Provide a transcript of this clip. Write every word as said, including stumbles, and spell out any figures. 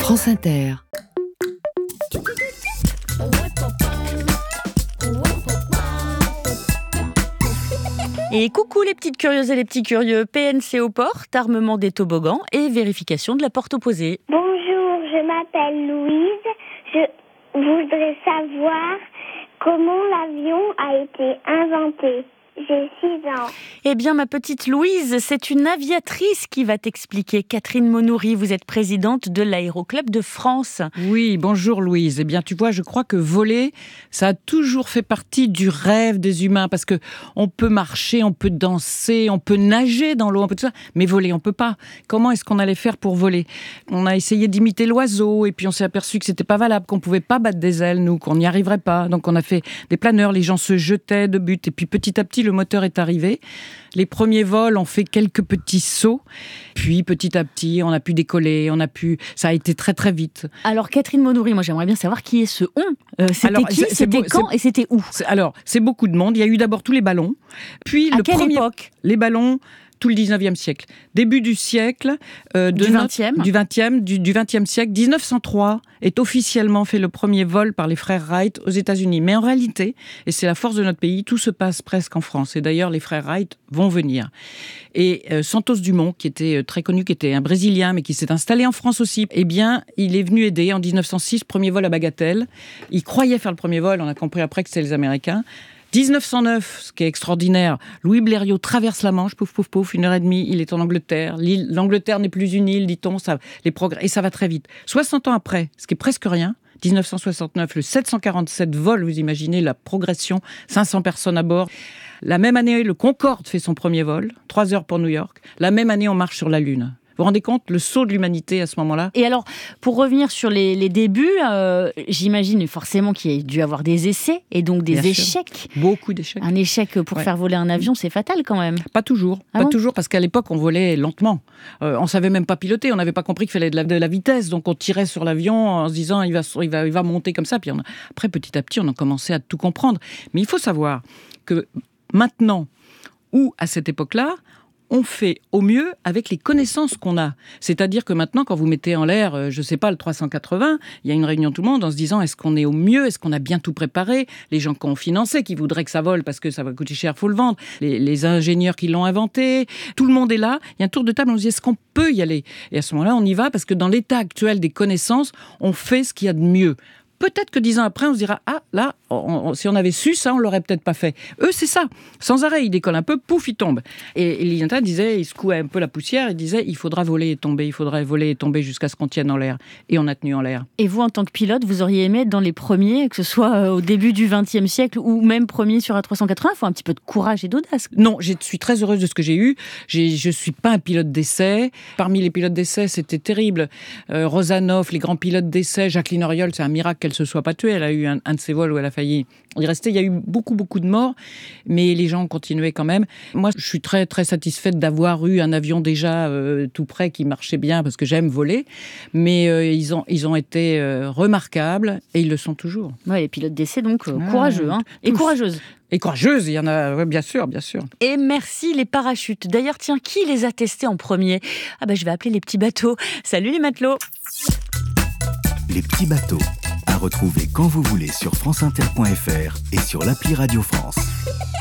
France Inter. Et coucou les petites curieuses et les petits curieux, P N C aux portes, armement des toboggans et vérification de la porte opposée. Bonjour, je m'appelle Louise. Je voudrais savoir comment l'avion a été inventé. J'ai six ans. Eh bien, ma petite Louise, c'est une aviatrice qui va t'expliquer. Catherine Monoury, vous êtes présidente de l'Aéroclub de France. Oui, bonjour Louise. Eh bien, tu vois, je crois que voler, ça a toujours fait partie du rêve des humains parce que on peut marcher, on peut danser, on peut nager dans l'eau, on peut tout ça, mais voler, on peut pas. Comment est-ce qu'on allait faire pour voler ? On a essayé d'imiter l'oiseau et puis on s'est aperçu que c'était pas valable, qu'on pouvait pas battre des ailes, nous, qu'on n'y arriverait pas. Donc on a fait des planeurs, les gens se jetaient de but et puis petit à petit, le moteur est arrivé. Les premiers vols ont fait quelques petits sauts. Puis petit à petit, on a pu décoller, on a pu... Ça a été très très vite. Alors Catherine Monoury, moi j'aimerais bien savoir qui est ce on. Euh, c'était Alors, qui, c'est, c'était c'est, quand c'est, et c'était où ? c'est, Alors, c'est beaucoup de monde. Il y a eu d'abord tous les ballons. Puis à le quelle premier... époque ? Les ballons... tout le dix-neuvième siècle. Début du siècle... Euh, de du vingtième notre, Du vingtième, du, du vingtième siècle. dix-neuf cent trois est officiellement fait le premier vol par les frères Wright aux États-Unis. Mais en réalité, et c'est la force de notre pays, tout se passe presque en France. Et d'ailleurs, les frères Wright vont venir. Et euh, Santos Dumont, qui était très connu, qui était un Brésilien, mais qui s'est installé en France aussi, eh bien, il est venu aider en dix-neuf cent six, premier vol à Bagatelle. Il croyait faire le premier vol, on a compris après que c'était les Américains. dix-neuf cent neuf, ce qui est extraordinaire, Louis Blériot traverse la Manche, pouf, pouf, pouf, une heure et demie, il est en Angleterre. L'île, L'Angleterre n'est plus une île, dit-on, ça, les progrès, et ça va très vite. soixante ans après, ce qui est presque rien, dix-neuf cent soixante-neuf, le sept cent quarante-sept vol, vous imaginez la progression, cinq cents personnes à bord. La même année, le Concorde fait son premier vol, trois heures pour New York. La même année, on marche sur la Lune. Vous vous rendez compte, le saut de l'humanité à ce moment-là ? Et alors, pour revenir sur les, les débuts, euh, j'imagine forcément qu'il y a dû avoir des essais et donc des Bien échecs. Sûr. Beaucoup d'échecs. Un échec pour ouais. faire voler un avion, c'est fatal quand même. Pas toujours, ah pas bon toujours, parce qu'à l'époque, on volait lentement. Euh, on savait même pas piloter, on n'avait pas compris qu'il fallait de la, de la vitesse, donc on tirait sur l'avion en se disant il va, il va, il va monter comme ça. Puis on a... Après, petit à petit, on a commencé à tout comprendre. Mais il faut savoir que maintenant, ou à cette époque-là, on fait au mieux avec les connaissances qu'on a. C'est-à-dire que maintenant, quand vous mettez en l'air, je ne sais pas, le trois cent quatre-vingts, il y a une réunion de tout le monde en se disant est-ce qu'on est au mieux ? Est-ce qu'on a bien tout préparé ? Les gens qui ont financé, qui voudraient que ça vole parce que ça va coûter cher, il faut le vendre. Les, les ingénieurs qui l'ont inventé, tout le monde est là. Il y a un tour de table, on se dit est-ce qu'on peut y aller ? Et à ce moment-là, on y va parce que dans l'état actuel des connaissances, on fait ce qu'il y a de mieux. Peut-être que dix ans après, on se dira « Ah, là, on, on, si on avait su ça, on l'aurait peut-être pas fait. » Eux, c'est ça. Sans arrêt, ils décollent un peu, pouf, ils tombent. Et, et Lilienthal disait, il secouait un peu la poussière, il disait « Il faudra voler et tomber, il faudra voler et tomber jusqu'à ce qu'on tienne en l'air. » Et on a tenu en l'air. Et vous, en tant que pilote, vous auriez aimé être dans les premiers, que ce soit au début du vingtième siècle ou même premier sur A trois cent quatre-vingts ? Il faut un petit peu de courage et d'audace. Non, je suis très heureuse de ce que j'ai eu. J'ai, je suis pas un pilote d'essai. Parmi les pilotes d'essai, c'était terrible. Euh, Rosanov, les grands pilotes d'essai, Jacqueline Auriol, c'est un miracle qu'elle se soit pas tuée. Elle a eu un, un de ses vols où elle a failli y rester. Il y a eu beaucoup, beaucoup de morts, mais les gens ont continué quand même. Moi, je suis très, très satisfaite d'avoir eu un avion déjà euh, tout prêt qui marchait bien parce que j'aime voler. Mais euh, ils, ont, ils ont été euh, remarquables et ils le sont toujours. Ouais, les pilotes d'essai, donc euh, ah, courageux hein, et courageuses. Et courageuse, il y en a, ouais, bien sûr, bien sûr. Et merci les parachutes. D'ailleurs, tiens, qui les a testés en premier ? Ah bah, je vais appeler les petits bateaux. Salut les matelots. Les petits bateaux, à retrouver quand vous voulez sur franceinter point f r et sur l'appli Radio France.